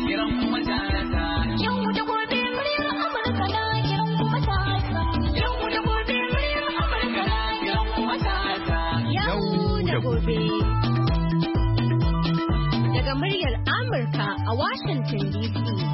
kiran matasa. Yau da gobe muryar Amurka na kiran matasa. Yau da gobe muryar Amurka na kiran matasa. Yau da gobe. Daga muryar Amurka a Washington DC.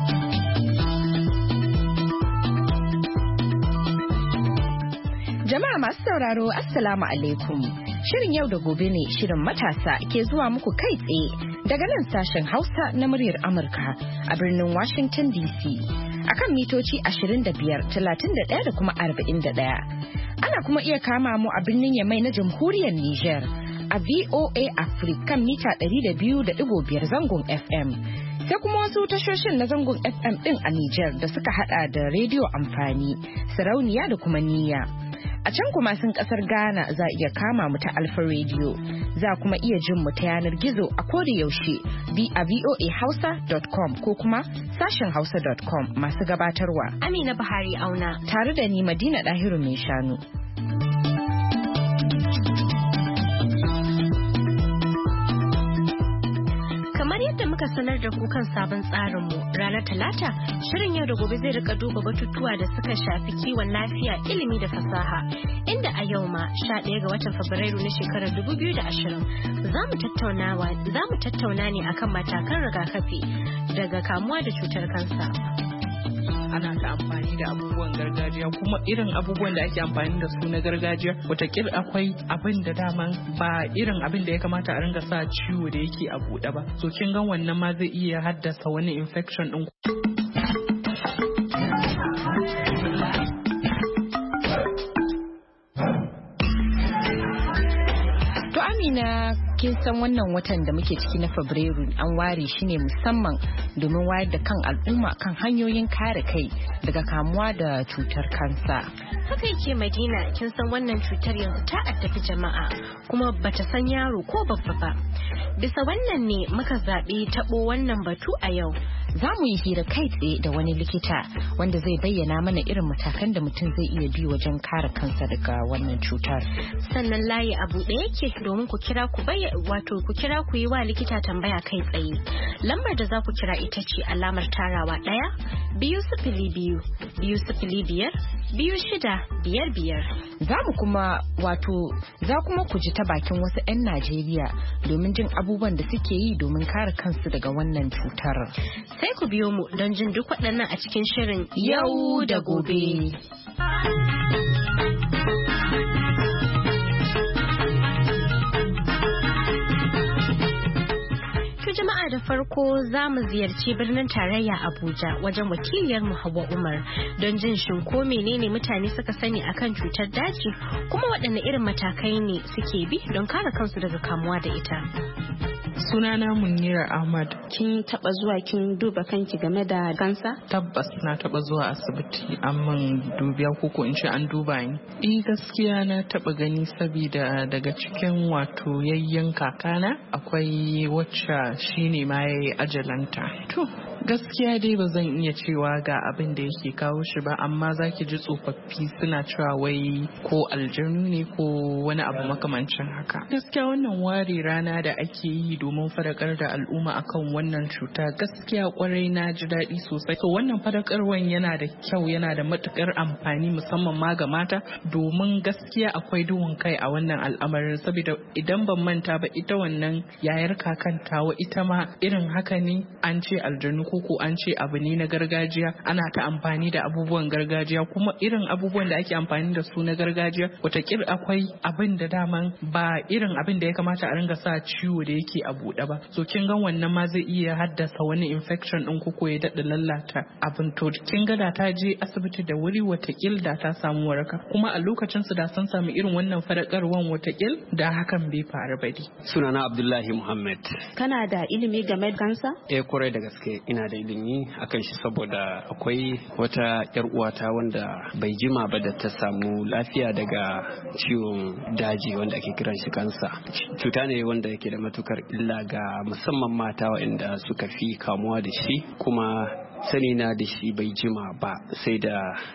Jama'a masu sauraro, Assalamu alaikum. Shirin yau da gobe ne shirin matasa ke zuwa muku kai tsaye daga nan sashen Hausa na muryar Amurka a birnin Washington DC. Akan mitoci 25, 31 da kuma 41. Ana kuma iya kama mu a birnin Yamai na Jamhuriyar Niger a VOA Africa mita 200.5 zangon FM. Sai kuma wasu tashoshin na zangon FM din a Niger da suka hada da rediyo amfani, sarauniya da kuma niyya. A can kuma sun kasar Ghana za iya kama mu ta Alpha Radio. Za kuma iya jin mu ta yanar gizo a koda yaushe a voahausa.com ko kuma sashen hausa.com. Masu gabatarwa Amina Buhari Auna tare da ni Madina Dahiru mai shanu. Muka sanar da ku kan sabon tsarinmu ranar Talata, shirin yau da gobe zai rika duba batutuwa da suka shafi kiwon lafiya, ilimi da fasaha, inda a yau ma 11 ga watan Fabrairu na shekarar 2020 za mu tattauna ne akan matakan rigakafi daga kamuwa da cutar kansa. Ana ta amfani da abubuwan gargajiya, kuma irin abubuwan da ake amfani da su na gargajiya watakila akwai abin da daman ba irin abin da ya kamata a ringa sa ciwo da yake a buɗe ba, so kin ga wannan ma zai iya haddasa wani infection din. To Amina, kin san wannan watan da muke ciki na Fabrairu an ware shi ne musamman domin wayar da kan al'umma kan hanyoyin kare kai daga kamuwa da cutar kansa. Haka yake Madina, kin san wannan cutar yanzu ta addabi jama'a kuma bata san yaro ko babba ba. Bisa wannan ne muka zaɓi taɓo wannan batu a yau. Za mu yi hira kai tsaye da wani likita wanda zai bayyana mana irin matakan da mutum zai iya bi wajen kare kansa daga wannan cutar. Sannan layi a buɗe yake domin ku kira ku yi wa likita tambaya kai tsaye. Lambar da za ku kira ita ce alamar tarawa 1 2 0 2 0 5 2 6 5 5. Za kuma ku ji ta bakin wasu 'yan Najeriya domin jin abubuwan da suke yi domin kare kansu daga wannan cutar. Sai ku biyo mu don jin duk waɗannan a cikin shirin yau da gobe. Jama'a da farko za mu ziyarci birnin tarayya Abuja wajen wakiliyar mu Hauwa Umar don jin shin ko menene mutane suka sani akan cutar daji, kuma waɗanne irin matakai ne suke bi don kare kansu daga kamuwa da ita. Sunana Munira Ahmad. Kin taba zuwa kin duba kanki game da kansa? Tabbas na taba zuwa asibiti amman dubiya ko in ce an duba ni. Gaskiya na taba gani saboda daga cikin wato yayyen kakana akwai wacce shine ma yayi ajalanta. To gaskiya dai ba zan iya cewa ga abin da yake kawo shi ba, amma zaki ji tsofaffi suna cewa wai ko aljanu ne ko wani abu makamancin haka. Gaskiya wannan ware rana da ake yi domin fadakar da al'umma akan wannan cuta, gaskiya kwarai na ji daɗi sosai. So wannan fadakarwan yana da kyau, yana da matukar amfani musamman ma ga mata, domin gaskiya akwai duhun kai a wannan al'amarin, saboda idan ban manta ba ita wannan yayar kakantawa ita ma irin haka ne, an ce aljanu ko an ce abu ne na gargajiya, ana ta amfani da abubuwan gargajiya, kuma irin abubuwan da ake amfani da su na gargajiya watakila akwai abin da daman ba irin abin da ya kamata a ringa sa ciwo da yake a buɗe ba, so kin ga wannan ma zai iya haddasa wani infection din ko ya daɗa lallata abin. To kin ga da ta je asibiti da wuri watakil da ta samu waraka, kuma a lokacin su da sun samu irin wannan fadakarwan watakil da hakan bai faru ba. Sunana Abdullahi Muhammad. Kana da ilimi game da kansa? Kwarai da gaske ina da ilimi akan shi, saboda akwai wata yar uwata wanda bai jima ba da ta samu lafiya daga ciwon daji wanda ake kiran shi kansa. Cuta ne wanda yake da matukar illa ga musamman mata waɗanda suka fi kamuwa da shi, kuma sani na da shi bai jima ba sai da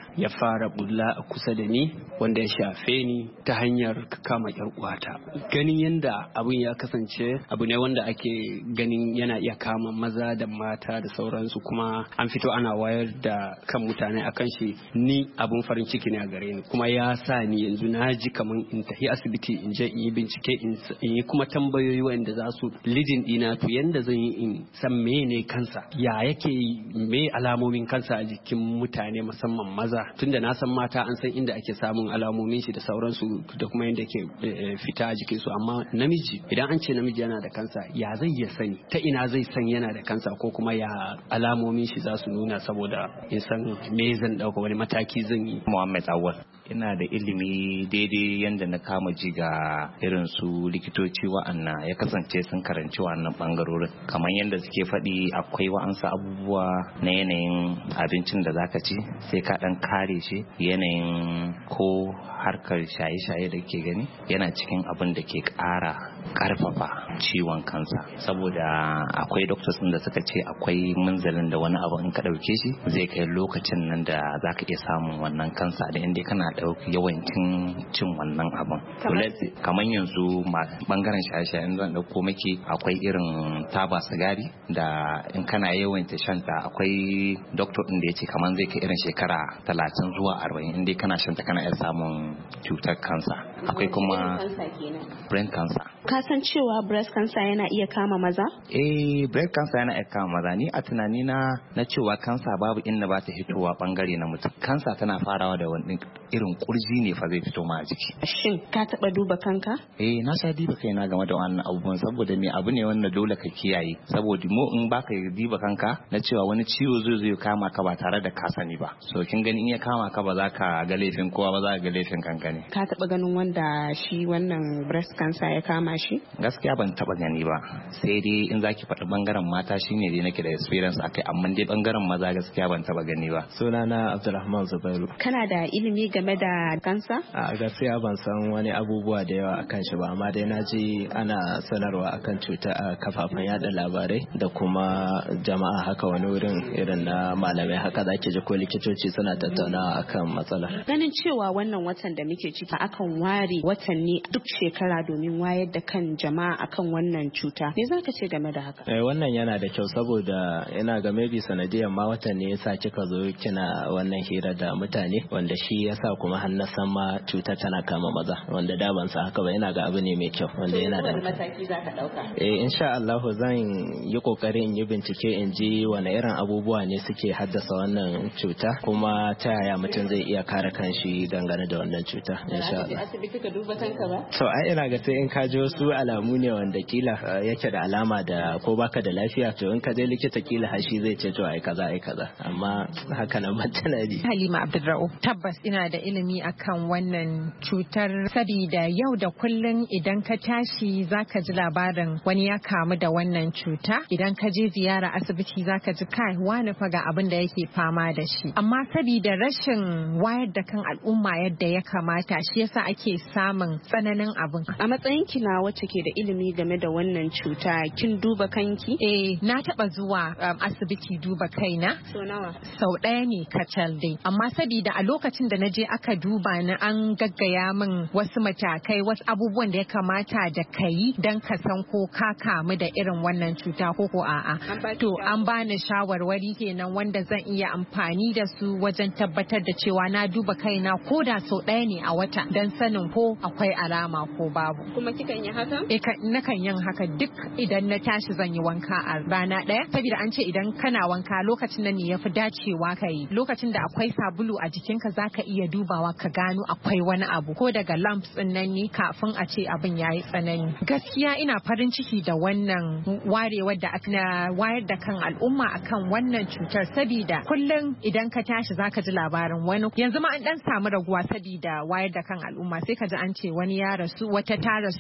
ya fara bulla a kusa da ni wanda ya shafe ni ta hanyar kama yar uwata. Ganin yanda abun ya kasance abu ne wanda ake ganin yana iya kama maza da mata da sauransu, kuma an fito ana wayar da kan mutane akan shi. Ni abun farin ciki ne a gare ni, kuma ya sa ni yanzu na ji kaman in tafi asibiti in je in yi bincike in yi kuma tambayoyi wanda za su lidin dina to yanda zan yi in san mene kansa, ya yake me alamomin kansa a jikin mutane musamman maza, tunda na san mata an san inda ake samun alamomin shi da sauransu da kuma yanda yake fita a jikinsu, amma namiji idan an ce namiji yana da kansa ya zai ya sani, ta ina zai san yana da kansa ko kuma ya alamomin shi za su nuna saboda in san me zan dauka wani mataki zan yi. Muhammad Awal, ina da ilimi daidai yanda na kama ji ga irin su likitoci wa'anna ya kasance sun karanci wannan bangarorin, kamar yadda suke faɗi akwai wa'ansu abubuwa na yanayin abincin da zaka ci sai ka dan kare shi, yanayin ko harkar shaye-shaye da ke gani yana cikin abin da ke ƙara ƙarfafa ciwon kansa, saboda akwai doctors da suka ce akwai munzalin da wani abu in ka ɗauke shi zai kai lokacin nan da zaka iya samun wannan kansa da inda kana ɗauki yawancin cin wannan abin. Kamar yanzu bangaren shaye-shaye zan ɗauko maki akwai irin taba sigari da in kana yawaita shanta akwai doctor ɗin da ya ce kamar zai kai irin shekara 30 zuwa 40 inda kana shanta kana iya samun cutar kansa. Akwai kuma brain cancer. Ka san cewa breast cancer yana iya kama maza? Breast cancer yana iya kama maza. Ni a tunani na cewa kansa babu inda ba ta hitowa bangare na mutum. Kansa tana farawa da wani irin kurji ne fa zai fito ma a jiki. Shin ka taba duba kanka? Na sha diba kaina game da wannan abubuwan saboda me abu ne wanda dole ka kiyaye, saboda mu in baka diba kanka na cewa wani ciwo zai kama ka ba tare da ka sani ba. So kin gani in ya kama ka ba za ka ga laifin kowa ba, za ka ga laifin kanka ne. Ka taba ganin wanda shi wannan breast cancer ya kama shi? Gaskiya ban taba gani ba, sai dai in zaki faɗi bangaren mata shine dai nake da experience akai, amma dai bangaren maza gaskiya ban taba gani ba. Sunana Abdulrahman Zubairu. Kana da ilimi game da kansa? A gaskiya ban san wani abubuwa da yawa akan shi ba, amma dai na ji ana sanarwa akan cuta a kafafen yada labarai da kuma jama'a haka wani wurin irin na malamai haka zaki ji ko likitoci suna tattaunawa akan matsalar. Ganin cewa wannan watan da muke ciki akan ware watanni duk shekara domin wayar da kan jama'a akan wannan cuta, me zaka ce game da haka? Wannan yana da kyau saboda ina ga maybe sanadiyar ma watan ne yasa kika zo kina wannan hira da mutane, wanda shi yasa kuma har na san ma cutar tana kama maza, wanda da ban sa haka ba. Ina ga abu ne mai kyau wanda yana da mataki zaka dauka. Insha Allah zan yi kokari in yi bincike in ji wani irin abubuwa ne suke haddasa wannan cuta, kuma ta yaya mutum zai iya kare kanshi dangane da wannan cuta. Insha Allah. Asibiti ka duba kanka ba? To ina ga sai in ka ji wasu alamu ne wanda kila yake da alama da ko baka da lafiya, to in ka je likita kila hashi zai ce to ai kaza, amma haka nan ban tunani. Halima Abdulra'uf, tabbas ina da ilimi akan wannan cutar sabida yau da kullun idan ka tashi zaka ji labarin wani ya kamu da wannan cuta, idan ka je ziyara asibiti zaka ji kai wani fa ga abin da yake fama da shi, amma sabida rashin wayar da kan al'umma yadda ya kamata shi yasa ake samun tsananin abin. A matsayin ki na wacce ke da ilimi game da wannan cuta, kin duba kanki? Na taba zuwa asibiti duba kaina. So nawa? Sau ɗaya ne kacal dai, amma sabida a lokacin da na je aka duba ni an gaggaya min wasu matakai, wasu abubuwan da ya kamata da ka yi don ka san ko ka kamu da irin wannan cuta ko a'a. To an bani shawarwari kenan wanda zan iya amfani da su wajen tabbatar da cewa na duba kaina ko da sau ɗaya ne a wata don sanin ko akwai alama ko babu. Kuma kikan yi haka? Nakan yin haka duk idan na tashi zan yi wanka a rana ɗaya, saboda an ce idan kana wanka lokacin nan ne yafi dacewa ka yi. Lokacin da akwai sabulu a jikinka zaka iya dubawa ka gano akwai wani abu ko daga lamps din nan ne kafin a ce abin yayi tsanani. Gaskiya ina farin ciki da wannan warewar da aka wayar da kan al'umma akan wannan cutar, saboda kullum idan ka tashi zaka ji labarin wani, yanzu ma an dan samu raguwa saboda wayar da kan al'umma, sai ka ji an ce wani ya rasu, wata ta rasu saboda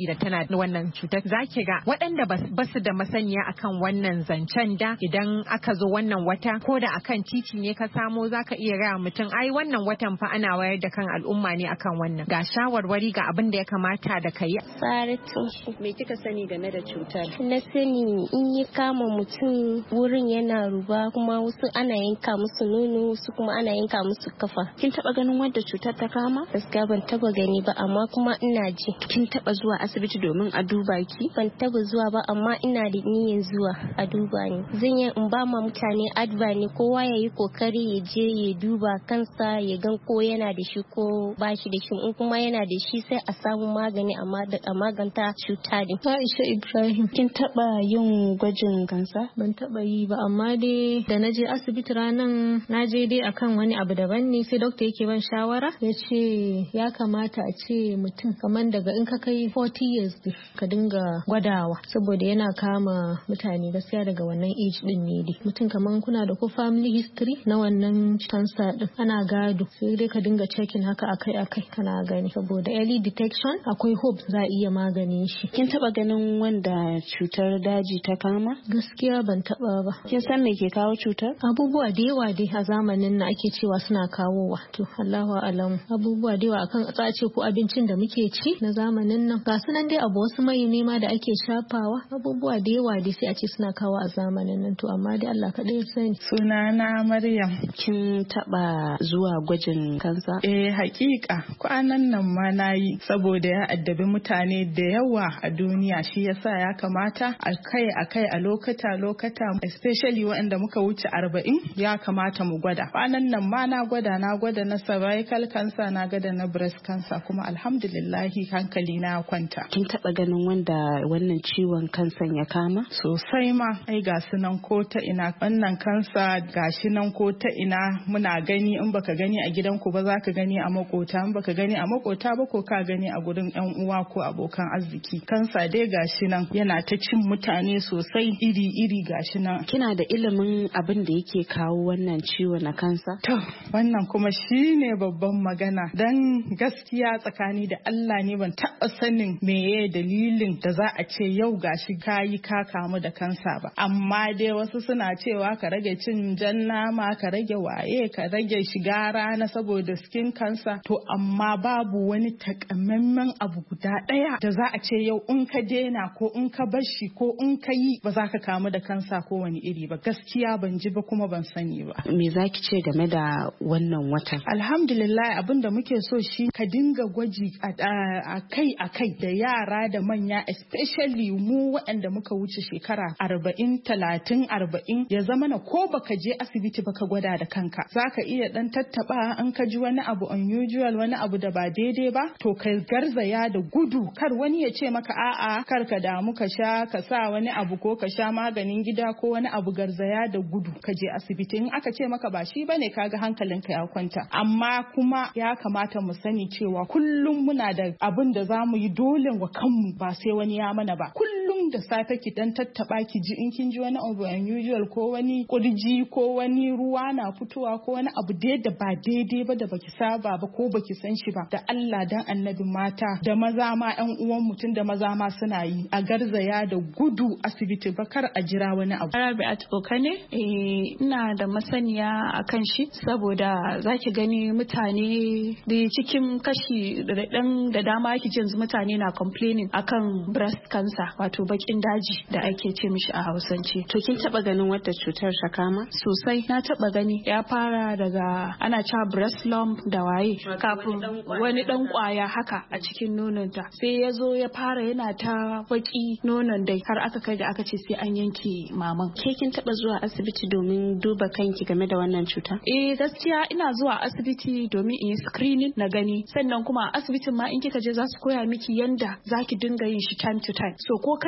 da tana da wannan cutar. Zaki ga waɗanda ba su da masaniya akan wannan zancen da idan aka zo wannan wata ko da akan titi ne ka samo zaka iya gaya mutum ai wannan watan fa ana wayar da kan al'umma ne akan wannan. Ga shawarwari ga abin da ya kamata da kai. Saratu, me kika sani game da cutar? Na sani in yi kama mutum wurin yana ruba, kuma wasu ana yanka musu nono, wasu kuma ana yanka musu kafa. Kin taba ganin wanda cutar ta kama? Gaskiya ban taba gani ba, amma kuma ina ji. Kin taba zuwa asibiti domin a duba ki? Ban taba zuwa ba, amma ina da niyyar zuwa a duba ni. Zan yi in ba ma mutane adva ne, kowa ya yi kokari ya je ya duba kansa ya gan ko yana da shi ko ba shi da shi. In kuma yana da shi sai a samu magani a maganta cuta din. Aisha Ibrahim, kin taba yin gwajin kansa? Ban taba yi ba, amma dai da na je asibiti ranan na je dai akan wani abu daban ne, sai dokta yake ban shawara ya ce ya kamata a ce mutum kamar daga in ka kai 40 years ka dinga gwadawa, saboda yana kama mutane gaskiya daga wannan age din ne dai. Mutum kamar kuna da ko family history na wannan cancer din ana gado, sai dai ka dinga checking haka akai kana gani, saboda early detection akwai hope za a iya maganin shi. Kin taba ganin wanda cutar daji ta kama? Gaskiya ban taba ba. Kin san me ke kawo cutar? Abubuwa da yawa dai a zamanin na ake cewa suna kawowa. To Allahu alam. Abubuwa da yawa akan tsace ko abincin da muke ci na zamanin nan. Ga sunan dai abu wasu mai nema da ake shafawa. Abubuwa da yawa dai sai a ce suna kawo a zamanin nan. To amma dai Allah kaɗai sani. Sunana Maryam. Kin taba zuwa gwajin kansa? Hakika kwanan nan ma nayi, saboda ya addabi mutane da yawa a duniya, shi yasa ya kamata akai a lokata especially waɗanda muka wuce 40 ya kamata mu gwada. Kwanan nan ma na gwada na cervical cancer, na gwada na breast cancer, kuma alhamdulillah hankali na kwanta. Kin taba ganin wanda wannan ciwon kansan ya kama? Sosai ma, ai ga su nan ko ta ina, wannan kansa gashi nan ko ta ina muna gani. In baka gani a gidanku ba za ka gani a makota, in baka gani a makota ba ko ka gani a gurin yan uwa ko abokan arziki. Kansa dai gashi nan yana ta cin mutane sosai, iri gashi nan. Kina da ilimin abin da yake kawo wannan ciwo na kansa? To wannan kuma shine babban magana, dan gaskiya tsakani da Allah ne ban taɓa sanin meye dalilin da za a ce yau gashi kayi ka kamu da kansa ba. Amma dai wasu suna cewa ka rage cin jan nama, ka rage waye, ka rage shiga rana saboda skin cancer. To amma babu wani takamaiman abu guda ɗaya da za a ce yau in ka daina ko in ka bar shi ko in ka yi ba za ka kamu da kansa ko wani iri ba. Gaskiya ban ji ba kuma ban sani ba. Me za ki ce game da wannan watan? Alhamdulillah, abin da muke so shi ka dinga gwaji akai da yara da manya, especially mu waɗanda muka wuce shekara 40, 30, 40, ya zama na ko baka je asibiti baka gwada da kanka. Zaka iya dan tattaba an ka ji wani abu unusual, wani abu da ba daidai ba, to ka garzaya da gudu. Kar wani ya ce maka a'a kar ka damu ka sha, ka sa wani abu ko ka sha maganin gida ko wani abu, garzaya da gudu ka je asibiti. In aka ce maka ba shi bane, kaga hankalinka ya kwanta. Amma kuma ya kamata mu sani cewa kullum muna da abin da za mu yi dole wa kanmu, ba sai wani ya mana ba. Kullum da safe ki dan tattaba ki ji in kin ji wani abu unusual ko wani kurji ko wani ruwa na fitowa ko wani abu da ba daidai ba da baki saba ba ko baki san shi ba, da Allah dan annabi mata da maza ma ƴan uwan mutum da maza ma suna yi, a garzaya da gudu asibiti ba, kar a jira wani abu. Rabi'at Okane, ina da masaniya akan shi, saboda zaki gani mutane da cikin kashi da dama ki yanzu mutane na complaining akan breast cancer, wato bakin daji da ake ce mishi a Hausance. To kin taba ganin wata cutar ta kama? Sosai na taba gani. Ya fara daga ana cewa breast lump da waye, kafin wani dan kwaya haka a cikin nononta, sai ya zo ya fara yana ta baki nonon dai, har aka kai da aka ce sai an yanke maman. Ke kin taba zuwa asibiti domin duba kanki game da wannan cuta? Gaskiya ina zuwa asibiti domin in yi screening na gani, sannan kuma a asibitin ma in kika je za su koya miki yanda zaki dinga yin shi time to time. So ko kai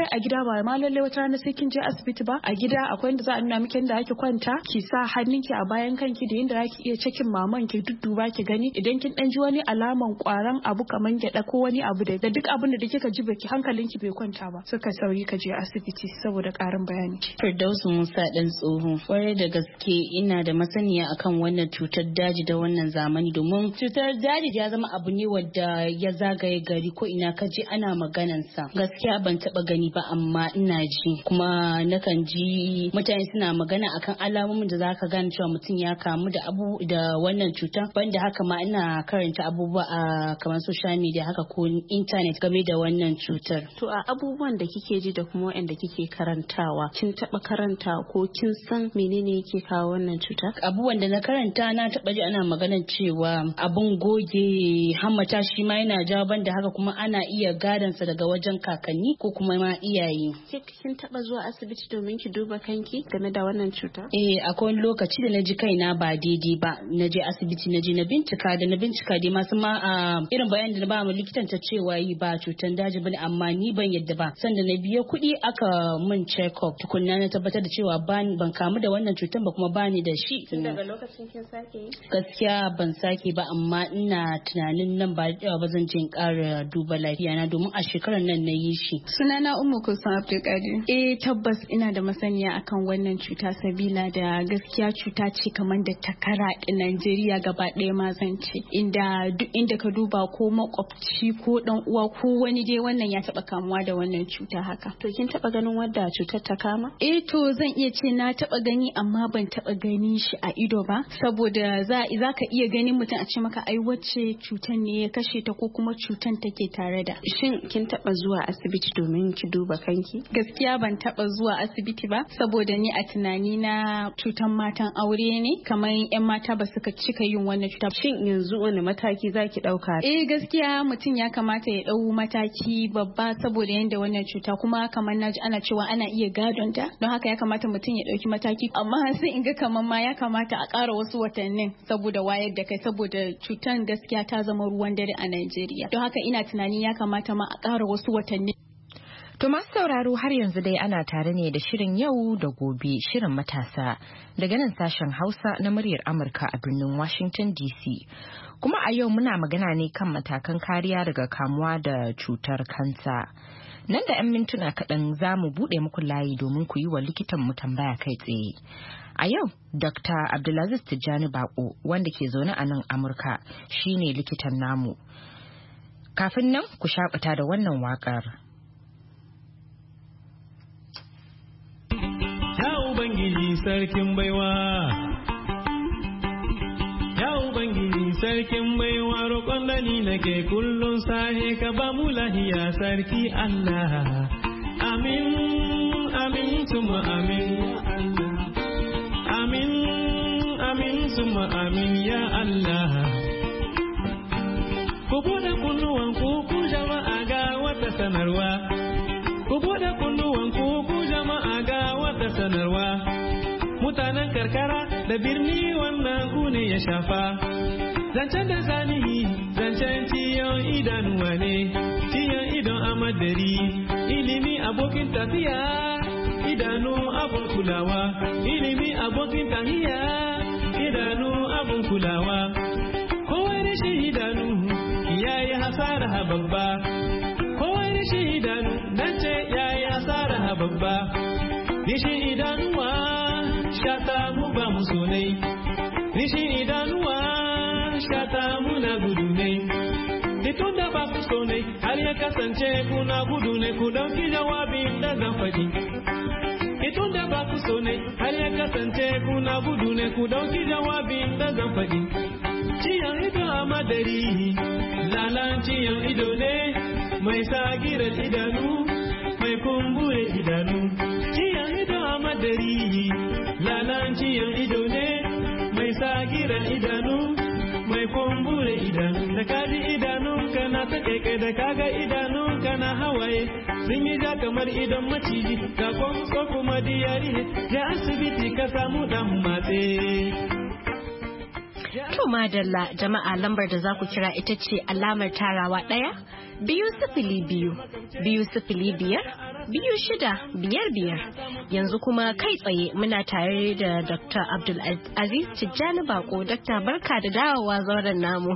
a gida ba ma lalle wata rana sai kin je asibiti ba. A gida akwai inda za a nuna miki inda ake kwanta, ki sa hannunki a bayan kanki da yanda zaki iya cikin maman ki dudduba ki gani idan kin dan ji wani alaman kwaran abu kaman gyada ko wani abu da duk abin da kika ji baki hankalinki bai kwanta ba, suka sauri ka je asibiti saboda karin bayani. Firdausu Musa dan tsoho, kwarai da gaske ina da masaniya akan wannan cutar daji da wannan zamani, domin cutar daji ya zama abu ne wanda ya zagaye gari ko ina ka je ana maganan sa. Gaskiya ban taba gani ba amma ina ji, kuma nakan ji mutane suna magana akan alamomin da zaka gane cewa mutum ya kamu da wannan cutar. Banda haka ma ina karanta abubuwa a kamar social media haka ko internet game da wannan cutar. To a abubuwan da kike ji da kuma wanda kike karantawa, kin taba karanta ko kin san menene yake kawo wannan cuta? Abubuwan da na karanta na taba ji ana maganar cewa abun goge hammata shi ma yana jawo, banda haka kuma ana iya gadon sa daga wajen kakanni ko kuma ma iyaye. Kin taba zuwa asibiti domin ki duba kanki game da wannan cuta? Akwai lokaci da na ji kaina ba daidai ba, na je asibiti na je na bincika dai masu ma irin bayanin da na ba mu likitan ta cewa yi ba cutan daji bane, amma ni ban yadda ba. Sanda na biya kuɗi aka mun check up tukunna na tabbatar da cewa ban kamu da wannan cutan ba kuma bani da shi. Tun daga lokacin kin sake yi? Gaskiya ban sake ba, amma ina tunanin nan ba da ba zan je in ƙara duba lafiya na, domin a shekarar nan na yi shi. Sunana Ummu Kulsum Abdulkadir. Tabbas ina da masaniya akan wannan cuta, sabila da gaskiya cuta ce kamar da ta karaɗe Najeriya gaba ɗaya ma zan ce, inda duk inda ka duba ko makwabci ko dan uwa ko wani dai wannan ya taba kamuwa da wannan cuta haka. To kin taba ganin wadda cutar ta kama? To zan iya ce na taba gani, amma ban taba gani shi a ido ba, saboda za ka iya ganin mutum a ce maka ai wacce cutan ne ya kashe ta ko kuma cutan take tare da. Shin kin taba zuwa asibiti domin ki duba kanki? Gaskiya ban taba zuwa asibiti ba, saboda ni a tunani na cutan matan aure ne, kamar yan mata ba suka cika yin wannan cuta. Shin yanzu wani mataki zaki dauka? Gaskiya mutum ya kamata ya dau mataki babba, saboda yanda wannan cuta kuma kamar naji ana cewa ana iya gadon ta, don haka ya kamata mutum ya dauki mataki. Amma sai in ga kamar ma ya kamata a ƙara wasu watannin saboda wayar da kai, saboda cutan gaskiya ta zama ruwan dare a Najeriya. Don haka ina tunani ya kamata ma a ƙara wasu watanni. To masu sauraro, har yanzu dai ana tare ne da shirin yau da gobe, shirin matasa daga nan sashen Hausa na muryar Amurka a birnin Washington DC. Kuma a yau muna magana ne kan matakan kariya daga kamuwa da cutar kansa. Nan da 'yan mintuna kaɗan za mu buɗe muku layi domin ku yi wa likitan mu tambaya kai tsaye. A yau, Dr. Abdulaziz Tijjani Bako, wanda ke zaune a nan Amurka, shine likitan namu. Kafin nan ku shaƙata da wannan waƙar. Ubangiji sarkin baiwa, ya Ubangiji sarkin baiwa, roƙon da ni nake kullum sahe ka ba mu lahiya sarki Allah. Amin, amin, tuma amin, amin, amin, tuma amin, ya Allah. Ku buɗe kunnuwan ku jama'a ga wata sanarwa. Ku buɗe kunnuwan ku jama'a ga wata sanarwa. Mutanen karkara da birni wannan ku ne ya shafa. Zancen da zanihi, zancen ciyon idanuwa ne, ciyon idon amadari, ilimi abokin tafiya, idanu abun kulawa, ilimi abokin tahiya, idanu abun kulawa. Kowai rashin idanu, yayi hasara babba. Kowai rashin idanu, nan ce yayi hasara babba. Rishin idanuwa shata mu ba mu sonai, rishin idanuwa shata mu na gudu ne. Ditun da ba ku sonai har ya kasance kuna gudu ne, ku dauki jawabin da zan faɗi. Ditun da ba ku sonai har ya kasance kuna gudu ne, ku dauki jawabin da zan faɗi. Ciyan ido a madari, lalan ciyan ido ne, mai sagirar idanu, mai kumbure idanu. Ciyan ido a madari, lalan ciyan ido ne, mai sagirar idanu, mai kumbure idanu. Da kaji idanun kana ta kaikai, da kaga idanun kana hawaye, sun yi ja kamar idon maciji, ga ko kuma diyari, ya asibiti ka samu dan matse. To madalla jama'a, lambar da za ku kira ita ce alamar tarawa 1 2 0 2 2 0 5 2-6-5-5. Yanzu kuma kai tsaye muna tare da Dr. Abdul Aziz Tijjani Bako. Dr. barka da dawowa zauren namu.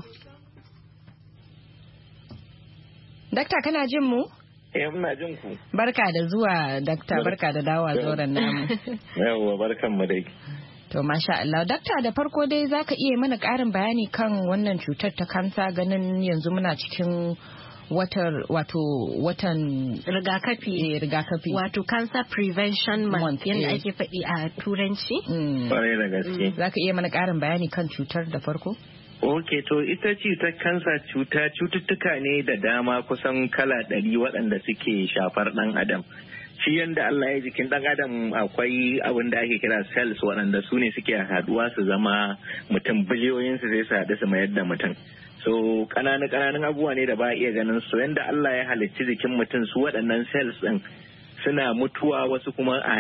Dakta kana jin mu? Muna jin ku. Barka da zuwa dakta, barka da dawowa zauren namu. Yawwa barkan mu dai. To masha Allah, dakta da farko dai zaka iya mana ƙarin bayani kan wannan cutar ta kansa, ganin yanzu muna cikin watan rigakafi wato cancer prevention month yadda ake faɗi a turanci. Kwarai da gaske. Zaka iya mana ƙarin bayani kan cutar da farko? Ok, to ita cutar kansa cututtuka ne da dama kusan kala 100 waɗanda suke shafar ɗan adam. Shi yanda Allah ya jikin ɗan adam akwai abin da ake kira cells waɗanda su ne suke haɗuwa su zama mutum, biliyoyin su zai su haɗu su mayar da mutum. So ƙananan abubuwa ne da ba a iya ganin su. Yanda Allah ya halicci jikin mutum, su waɗannan cells ɗin suna mutuwa, wasu kuma a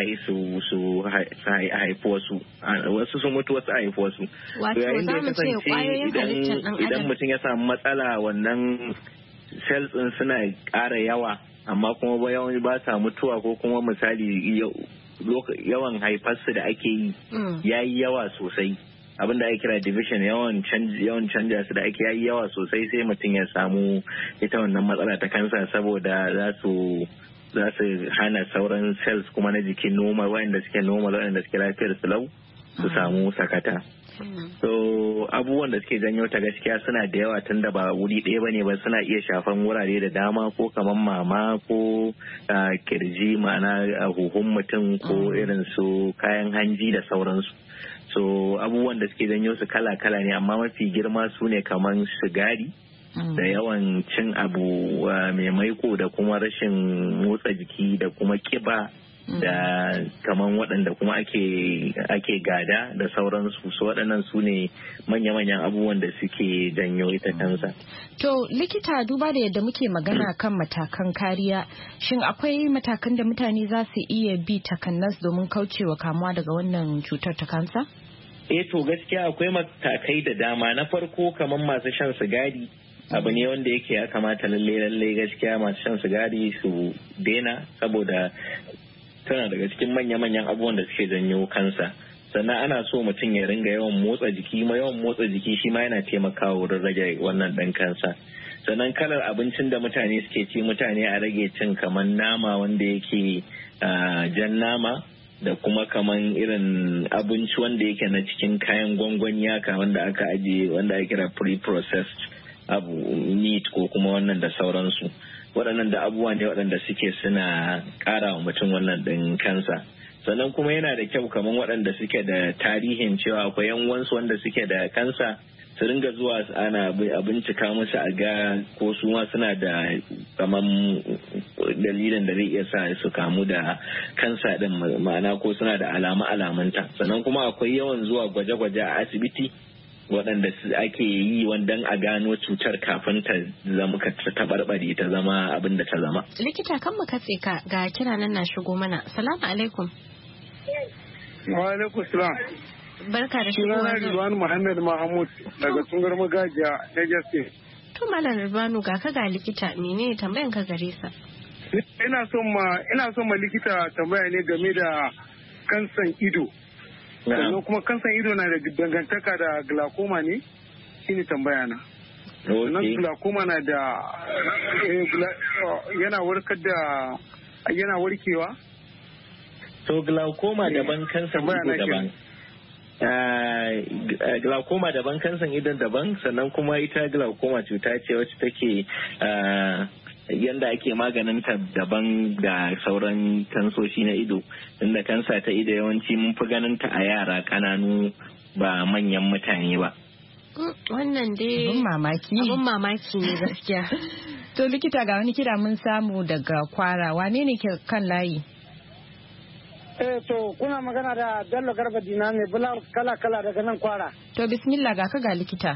haifi wasu su mutu, wasu a haifi wasu. Wato za mu ce ƙwayoyin halittar ɗan adam. Idan mutum ya samu matsala, wannan cells ɗin suna ƙara yawa, amma kuma ba sa mutuwa, ko kuma misali yawan haifarsu da ake yi ya yi yawa sosai. Abin da ake kira division, yawan canja su da ake yayi yawa sosai, sai mutum ya samu ita wannan matsala ta kansa, saboda za su hana sauran cells kuma na jikin normal, wayanda suke normal, wayanda suke lafiyar su lau, su samu sakata. So abubuwan da suke janyo ta gaskiya suna da yawa, tunda ba wuri ɗaya bane ba, suna iya shafan wurare da dama, ko kamar mama, ko kirji, ma'ana huhun mutum, ko irin su kayan hanji da sauransu. So abubuwan da suke janyo su kala-kala ne, amma mafi girma su ne kamar sigari, da yawan cin abu mai maiko, da kuma rashin motsa jiki, da kuma kiba, da kaman waɗanda kuma ake gada da sauransu. So waɗannan su ne manya-manyan abubuwan da suke janyo ita kansa. To likita, duba da yadda muke magana kan matakan kariya, shin akwai matakan da mutane za su iya bi takannas domin kaucewa kamuwa daga wannan cutar ta kansa? To gaskiya akwai matakai da dama. Na farko, kamar masu shan sigari, abu ne wanda yake ya kamata lalle gaskiya masu shan sigari su daina, saboda tana daga cikin manya-manyan abubuwan da suke janyo kansa. Sannan ana so mutum ya ringa yawan motsa jiki, yawan motsa jiki shi ma yana taimakawa wurin rage wannan ɗan kansa. Sannan kalar abincin da mutane suke ci, mutane a rage cin kamar nama wanda yake jan nama, da kuma kaman irin abinci wanda yake na cikin kayan gwangwani haka, wanda aka ajiye, wanda ake kira pre-processed abu, meat ko kuma wannan da sauransu. Waɗannan da abubuwa ne waɗanda suke suna ƙara wa mutum wannan ɗin kansa. Sannan kuma yana da kyau kamar waɗanda suke da tarihin cewa akwai yan uwansu wanda suke da kansa, su ringa zuwa ana bincika musu a ga ko su ma suna da kamar dalilin da zai iya sa su kamu da kansa din, ma'ana ko suna da alamanta. Sannan kuma akwai yawan zuwa gwaje-gwaje a asibiti waɗanda ake yi wanda a gano cutar kafin ta zama ta barbare, ta zama abin da ta zama. Likita, kan mu katse ka, ga kira nan na shigo mana. Salamu alaikum. Wa alaikum salam. Barka da shigowa. Sunana Ridwan Muhammad Mahmud daga Tungar Magajiya, Niger State. To Malam Ridwanu, ga ka ga likita, menene tambayan ka gare sa? Ina son ma likita tambaya ne game da kansan ido. Sannan kuma kansan ido na da dangantaka da glaucoma ne? Shine tambaya na. Sannan glaucoma na da yana warkewa? So glaucoma daban, kansan ido daban. Glaucoma daban, kansan idon daban. Sannan kuma ita glaucoma cuta ce wacce take yanda ake maganinta daban da sauran kansoshi na ido, inda kansa ta ido yawanci mun fi ganinta a yara kananu, ba manyan mutane ba. Wannan dai abin mamaki ne gaskiya. To likita, ga wani kira mun samu daga Kwara, wane ne ke kan layi? To kuna magana da Bello Garba Dina ne, bula kala daga nan Kwara. To bismillah, ga ka ga likita.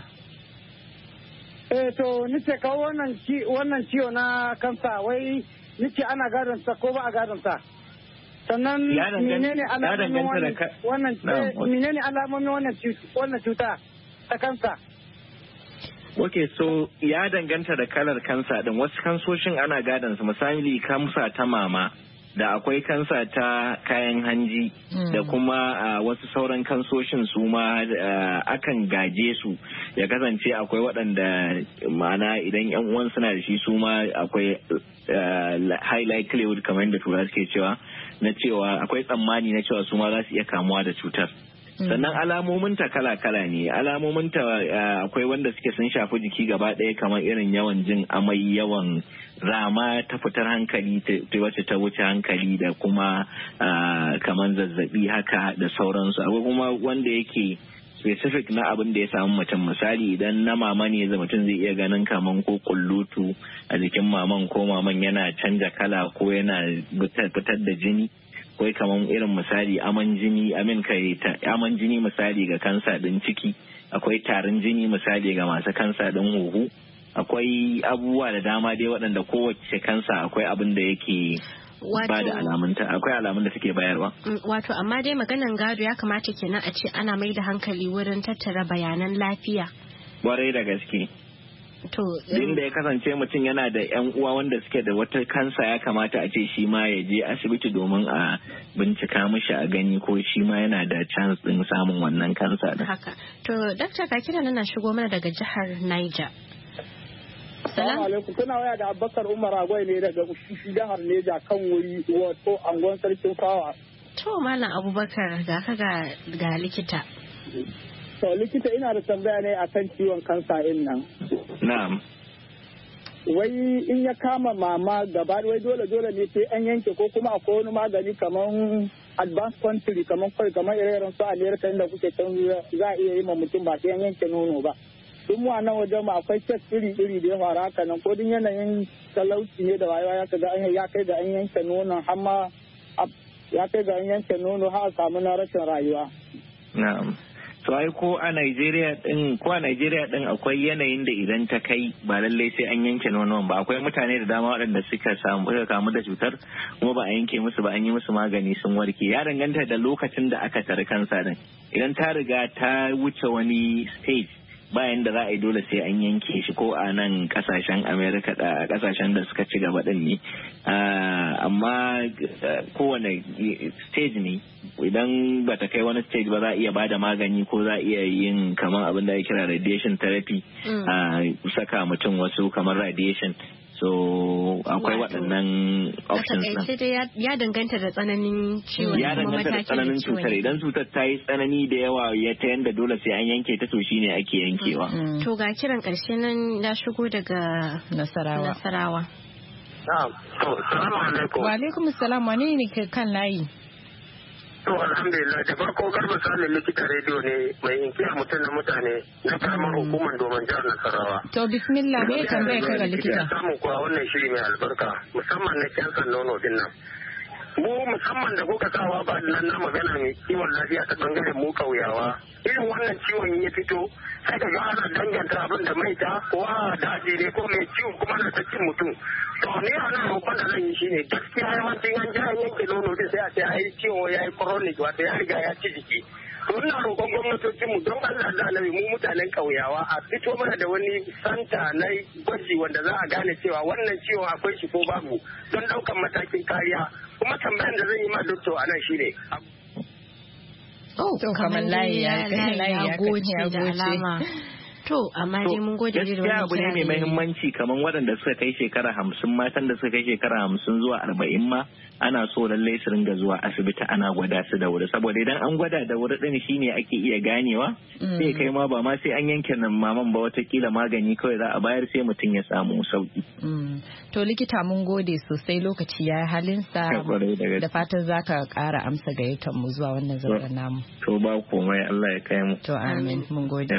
To nice kawo wannan ciwo na kansa, wai nice ana gadon sa ko ba a gadon sa? Sannan menene alamomin wannan cuta ta kansa? Okay, so ya danganta da kalar kansa din. Wasu kansoshin ana gadon su, misali kamsa ta mama da akwai kansa ta kayan hanji da kuma wasu sauran kansoshin su ma akan gaje su ya kasance akwai waɗanda ma'ana idan yan uwan suna da shi su ma akwai high likelihood kamar yadda tura suke cewa na cewa akwai tsammani na cewa su ma za su iya kamuwa da cutar. Sannan alamominta kala-kala ne. Alamominta akwai wanda suke sun shafi jiki gaba ɗaya kamar irin yawan jin amai, yawan rama ta fitar hankali ta wacce ta wuce hankali da kuma kamar zazzabi haka da sauransu. Akwai kuma wanda yake specific na abin da ya samu mutum, misali idan na mama ne mutum zai iya ganin kaman ko kullutu a jikin maman ko maman yana canja kala ko yana fitar da jini. Akwai kamar irin misali aman jini misali ga kansa din ciki, akwai tarin jini misali ga masu kansa din huhu, akwai abubuwa da dama dai waɗanda kowace kansa akwai abin da yake ba da alamunta, akwai alamun da suke bayarwa. Wato amma dai maganan gado ya kamata kenan a ce ana mai da hankali wurin tattara bayanan lafiya. Kwarai da gaske. Din da ya kasance mutum yana da yan uwa wanda suke da wata kansa ya kamata a ce shi ma ya je asibiti domin a bincika mishi a gani ko shi ma yana da chance din samun wannan kansa din. Haka. To Dr. Kakira na shigo mana daga jihar Niger. Assalamu alaikum, kuna waya da Abubakar Umar Agwai ne daga jihar Neja kan wuri wato angon sarkin fawa. To Malam Abubakar ga likita. To likita ina da tambaya ne akan ciwon kansa in nan. Na'am. Wai in ya kama mama gaba wai dole ne sai an yanke ko kuma akwai wani magani kamar advanced country kamar ire-iren su America inda kuke can za a iya yi ma mutum ba sai an yanke nono ba. Duk mu a nan wajen mu akwai test iri-iri da ya faru haka nan ko din yanayin talauci ne da wayewa ya kai da an yanke nono har ma ya kai ga an yanke nono har a samu na rashin rayuwa. Na'am. To ai ko a Najeriya din akwai yanayin da idan ta kai ba lallai sai an yanke nonon ba. Akwai mutane da dama waɗanda suka kamu da cutar kuma ba a yanke musu ba, an yi musu magani sun warke. Ya danganta da lokacin da aka tari kansa din. Idan ta riga ta wuce wani stage bayan da za a yi dole sai an yanke shi ko a nan kasashen Amerika da kasashen da suka ci gaba din ne. Amma kowane stage ne idan ba ta kai wani stage ba za a iya bada magani ko za a iya yin kamar abin da ya kira radiation therapy saka mutum wasu kamar radiation. So akwai waɗannan options nan. Ya danganta da tsananin ciwon. Ya danganta da tsananin cutar. Idan cutar ta yi tsanani da yawa ta yanda dole sai an yanke ta to shine ake yankewa. To ga kiran ƙarshe nan ya shigo daga Nasarawa. Assalamu alaikum. Wa alaikum assalam, wane ne kan layi? To alhamdulillah, da farko Garba Sale likita rediyo ne mai inkiyar mutum na mutane na karamar hukumar domin jihar Nasarawa. To bismillah, me tambaya ka ga likita? Samun kuwa wannan shiri mai albarka musamman na kyansan nono din nan. Mu musamman da kuka sawa ba nan na magana mai kiwon lafiya ta bangaren mu kauyawa. Irin wannan ciwon ya fito sai ka ga ana danganta abin da maita ko a daji ne ko mai ciwon kuma na ta cin mutum. To ne a nan roƙon da zan yi shine gaskiya yawancin an ji an yanke nono din sai a ce ai ciwo ya yi chronic wato ya riga ya ci jiki. To ina roƙon gwamnatocin mu don Allah da Annabi mu mutanen ƙauyawa a fito mana da wani santa na gwaji wanda za a gane cewa wannan ciwon akwai shi ko babu don ɗaukan matakin kariya. Kuma tambayar da zan yi ma doctor a nan shine. To kamar layi ya goce da alama. To amma dai mun gode da gaskiya abu ne mai muhimmanci kamar waɗanda suka kai shekara 50 matan da suka kai shekara 50 zuwa 40 ma ana so lallai su ringa zuwa asibiti ana gwada su da wuri saboda idan an gwada da wuri din shine ake iya ganewa sai kai ma ba ma sai an yanke nan maman ba watakila magani kawai za a bayar sai mutum ya samu sauki. To likita mun gode sosai lokaci ya halinsa da fatan zaka ƙara amsa gayyatar mu zuwa wannan zauren namu. To ba komai Allah ya kai mu. To amin mun gode.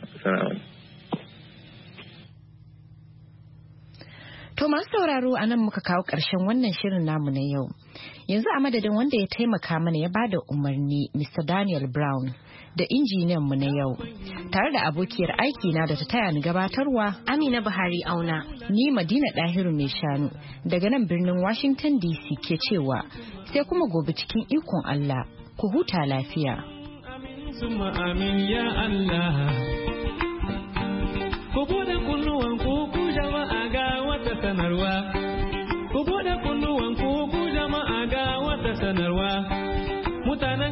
To masu sauraro a nan muka kawo ƙarshen wannan shirin namu na yau. Yanzu a madadin wanda ya taimaka mana ya bada umarni Mr. Daniel Brown da injiniyan mu na yau. Tare da abokiyar aiki na da ta taya ni gabatarwa Amina Buhari Auna. Ni Madina Dahiru mai shanu daga nan birnin Washington DC ke cewa sai kuma gobe cikin ikon Allah ku huta lafiya. Summa amin ya Allah. Ku bude kunnuwan ku jama'a ga wata sanarwa. Ku bude kunnuwan ku jama'a ga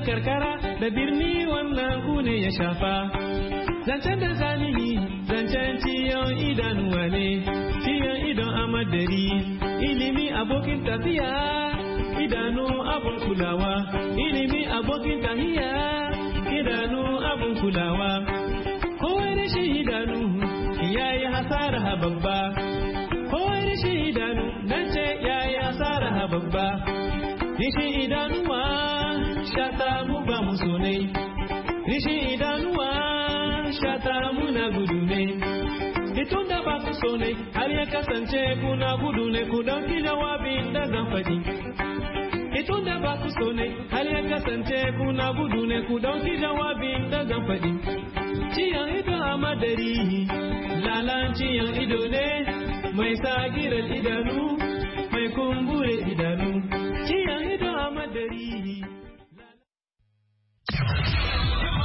karkara da birni wannan ku ne ya shafa. Zancen da zanihi zancen ciyon idanuwa ne, ciyon idon amadari, ilimi abokin tafiya, idanu abun kulawa, ilimi abokin tahiya, idanu abun kulawa. Kowai rashin idanu ya yi hasara babba, kowai rashin idanu nan ce ya yi hasara babba. Rishin idanuwa shata mu ba mu so ne, rishin idanuwa shata muna gudu ne. Itun da ba ku so ne har ya kasance kuna gudu ne, ku ɗauki jawabin da zan faɗi. Itun da ba ku so ne har ya kasance kuna gudu ne, ku ɗauki jawabin da zan faɗi. Ciyan ido a madari, lalan ciyan ido ne, mai sagirar idanu, mai kumbure idanu. Ciyan ido a madari.